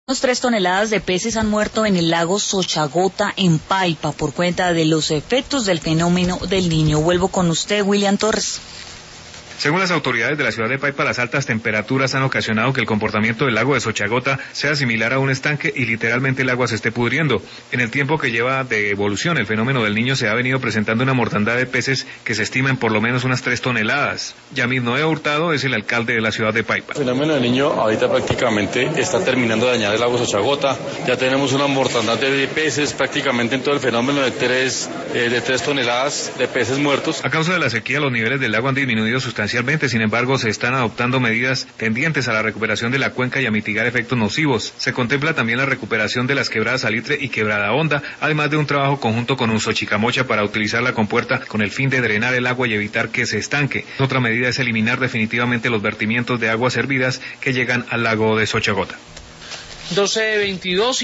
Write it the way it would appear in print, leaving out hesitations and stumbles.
Unos 3 toneladas de peces han muerto en el lago Sochagota, en Paipa, por cuenta de los efectos del fenómeno del Niño. Vuelvo con usted, William Torres. Según las autoridades de la ciudad de Paipa, las altas temperaturas han ocasionado que el comportamiento del lago de Sochagota sea similar a un estanque y literalmente el agua se esté pudriendo. En el tiempo que lleva de evolución el fenómeno del Niño se ha venido presentando una mortandad de peces que se estima en por lo menos unas 3 toneladas. Yamid Noé Hurtado es el alcalde de la ciudad de Paipa. El fenómeno del Niño ahorita prácticamente está terminando de dañar el lago Sochagota. Ya tenemos una mortandad de peces prácticamente en todo el fenómeno de 3 toneladas de peces muertos. A causa de la sequía, los niveles del lago han disminuido sustancialmente. Sin embargo, se están adoptando medidas tendientes a la recuperación de la cuenca y a mitigar efectos nocivos. Se contempla también la recuperación de las quebradas Salitre y Quebrada Honda, además de un trabajo conjunto con Usochicamocha para utilizar la compuerta con el fin de drenar el agua y evitar que se estanque. Otra medida es eliminar definitivamente los vertimientos de aguas hervidas que llegan al lago de Sochagota. 12:22.